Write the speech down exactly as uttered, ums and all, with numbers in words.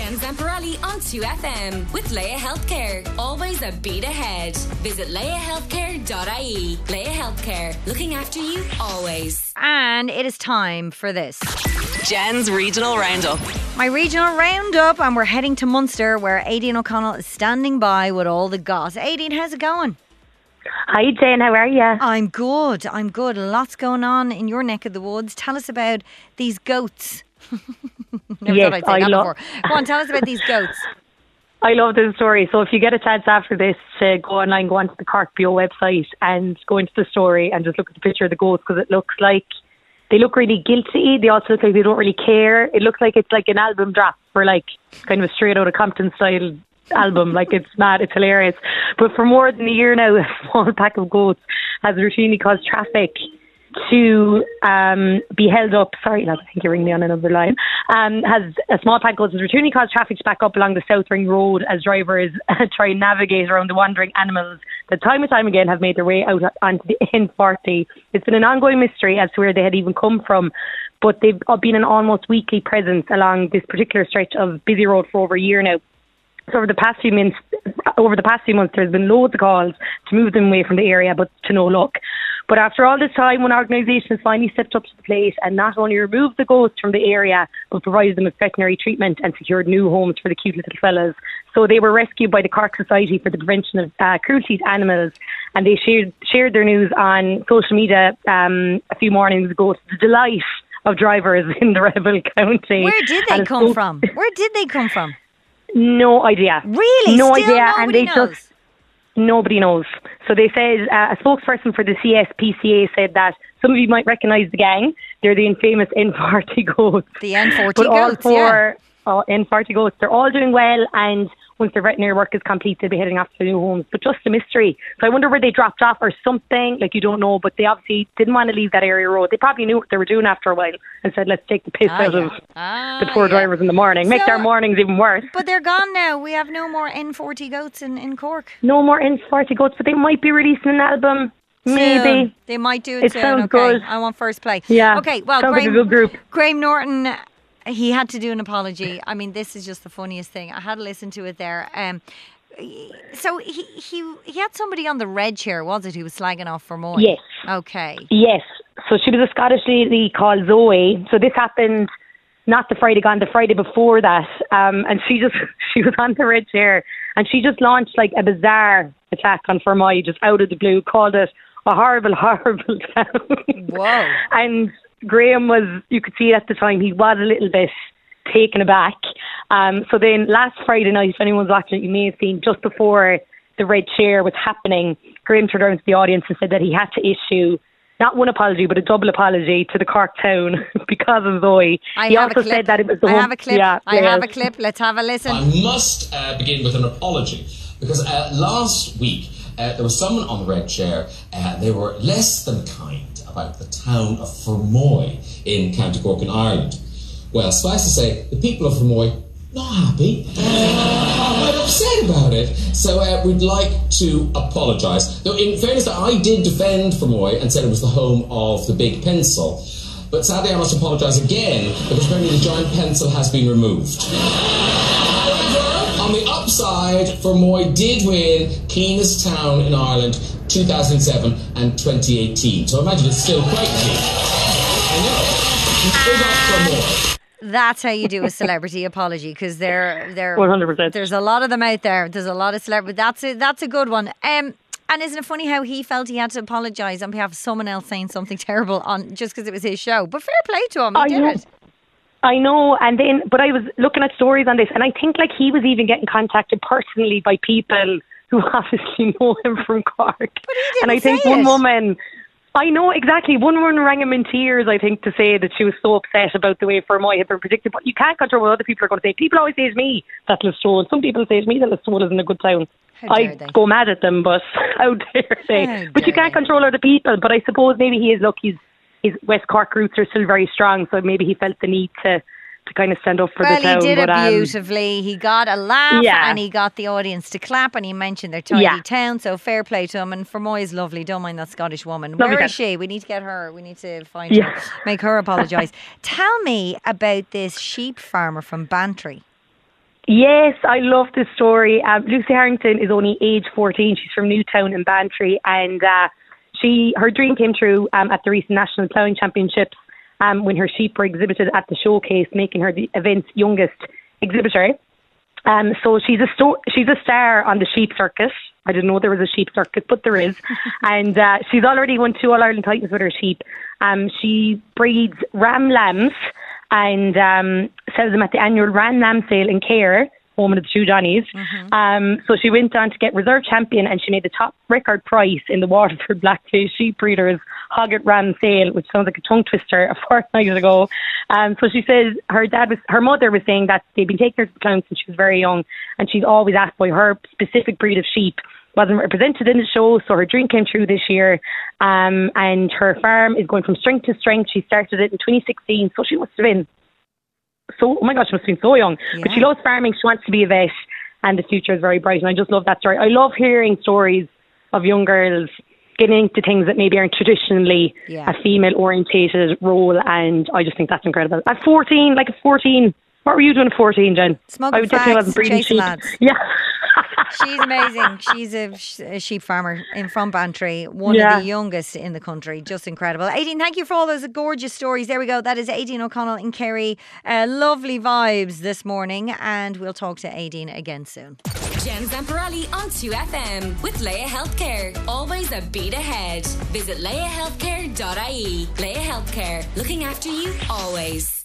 Jen Zamparelli on two F M with Leia Healthcare. Always a beat ahead. Visit leia healthcare dot I E. Leia Healthcare. Looking after you always. And it is time for this. Jen's Regional Roundup. My regional roundup, and we're heading to Munster where Aideen O'Connell is standing by with all the goss. Aideen, how's it going? Hi Jen, how are you? I'm good, I'm good. Lots going on in your neck of the woods. Tell us about these goats. Never yes, thought I'd say I that love. before. Go on, tell us about these goats. I love this story. So if you get a chance after this to go online, go onto the Cork B O website and go into the story and just look at the picture of the goats, because it looks like they look really guilty. They also look like they don't really care. It looks like it's like an album drop for like kind of a straight out of Compton style album. Like, it's mad, it's hilarious. But for more than a year now, a small pack of goats has routinely caused traffic to um, be held up. Sorry, lads, I think you're ringing me on another line. Um, has a small pack of goats has routinely caused traffic to back up along the South Ring Road as drivers try and navigate around the wandering animals that time and time again have made their way out onto the N forty. It's been an ongoing mystery as to where they had even come from, but they've been an almost weekly presence along this particular stretch of busy road for over a year now. So over the past few months, over the past few months, there's been loads of calls to move them away from the area, but to no luck. But after all this time, one organisation has finally stepped up to the plate and not only removed the goats from the area, but provided them with veterinary treatment and secured new homes for the cute little fellas. So they were rescued by the Cork Society for the Prevention of uh, Cruelty to Animals, and they shared shared their news on social media um, a few mornings ago to the delight of drivers in the Rebel County. Where did they come so- from? Where did they come from? No idea. Really? No Still idea. Nobody And they knows? just nobody knows. So they said uh, a spokesperson for the C S P C A said that some of you might recognise the gang. They're the infamous N forty goats. The N forty but all goats, four, yeah. Uh, N forty goats. They're all doing well, and once their veterinary work is complete, they'll be heading off to their new homes. But just a mystery. So I wonder where they dropped off or something. Like, you don't know, but they obviously didn't want to leave that area road. They probably knew what they were doing after a while and said, let's take the piss Ah, out yeah. of ah, the poor yeah. drivers in the morning. Make So- their mornings even worse. But they're gone now. We have no more N forty goats in, in Cork. No more N forty goats, but they might be releasing an album. Maybe. Soon. They might do it, It soon. sounds okay. good. I want first play. Yeah. Okay, well, Sounds Graham, like a good group. Graham Norton, he had to do an apology. I mean, this is just the funniest thing. I had to listen to it there. Um, so he, he he had somebody on the red chair, was it, who was slagging off for more? Yes. Okay. Yes. So she was a Scottish lady called Zoe. So this happened not the Friday gone, the Friday before that. Um, and she just, she was on the red chair and she just launched like a bizarre attack on Fermoy just out of the blue, called it a horrible, horrible town. Whoa. And Graham was, you could see at the time, he was a little bit taken aback. Um, so then last Friday night, if anyone's watching it, you may have seen just before the red chair was happening, Graham turned around to the audience and said that he had to issue not one apology, but a double apology to the Cork town because of Zoe. I he have also a clip. said that it was the I home- have a clip. Yeah, I yes. have a clip. Let's have a listen. I must uh, begin with an apology because uh, last week uh, there was someone on the red chair. Uh, they were less than kind about the town of Fermoy in County Cork in Ireland. Well, suffice to say, the people of Fermoy not happy, uh, quite upset about it. So uh, we'd like to apologise. Though in fairness, I did defend Fermoy and said it was the home of the big pencil. But sadly, I must apologise again because apparently the giant pencil has been removed. However, on the upside, Fermoy did win Cleanest Town in Ireland two thousand seven and twenty eighteen. So imagine it's still quite clean. I know. Big up Fermoy. That's how you do a celebrity apology, because they're they're one hundred percent. There's a lot of them out there. There's a lot of celebrities. That's a, that's a good one. Um, and isn't it funny how he felt he had to apologise on behalf of someone else saying something terrible on just because it was his show? But fair play to him. He I did know. it. I know, and then, but I was looking at stories on this, and I think like he was even getting contacted personally by people who obviously know him from Cork. But he didn't and I think say one it. woman, I know exactly, one woman rang him in tears, I think, to say that she was so upset about the way Fermoy had been predicted. But you can't control what other people are going to say. People always say to me that Listowel. Some people say to me that Listowel isn't a good town. How dare I they? go mad at them, but how dare they? How but you dare can't they? control other people. But I suppose maybe he is, look, he's, his West Cork roots are still very strong, so maybe he felt the need to to kind of stand up for Well, the town. he did but, it um, beautifully. He got a laugh Yeah. and he got the audience to clap, and he mentioned their tiny Yeah. town, so fair play to him. And Fermoy is lovely. Don't mind that Scottish woman. Lovely Where town. is she? We need to get her. We need to find Yeah. her. Make her apologise. Tell me about this sheep farmer from Bantry. Yes, I love this story. Um, Lucy Harrington is only age fourteen. She's from Newtown in Bantry, and uh, she her dream came true um, at the recent National Ploughing Championships um, when her sheep were exhibited at the showcase, making her the event's youngest exhibitor. Um, so she's a sto- she's a star on the sheep circuit. I didn't know there was a sheep circuit, but there is. and uh, she's already won two All-Ireland titles with her sheep. Um, she breeds ram lambs and um, sells them at the annual Ram Lamb Sale in Cahir, home of the two Johnnies. Mm-hmm. Um, so she went on to get reserve champion, and she made the top record price in the Waterford Blackface Sheep Breeders Hogget Ram Sale, which sounds like a tongue twister, a fortnight ago. Um, so she says her dad was, her mother was saying that they'd been taking her to the clowns since she was very young, and she's always asked why her specific breed of sheep wasn't represented in the show. So her dream came true this year, um, and her farm is going from strength to strength. She started it in twenty sixteen, so she must have been so, oh my gosh, she must have been so young. Yeah. But she loves farming, she wants to be a vet, and the future is very bright, and I just love that story. I love hearing stories of young girls getting into things that maybe aren't traditionally yeah. a female orientated role, and I just think that's incredible. At fourteen, like at fourteen, what were you doing at fourteen, Jen? Smoking I would fags, definitely wasn't breeding sheep. Lads. Yeah. She's amazing. She's a, a sheep farmer in from Bantry, one yeah. of the youngest in the country. Just incredible. Aideen, thank you for all those gorgeous stories. There we go. That is Aideen O'Connell in Kerry. Uh, lovely vibes this morning, and we'll talk to Aideen again soon. Jen Zamparelli on two F M with Leia Healthcare. Always a beat ahead. Visit leia healthcare dot I E. Leia Healthcare, looking after you always.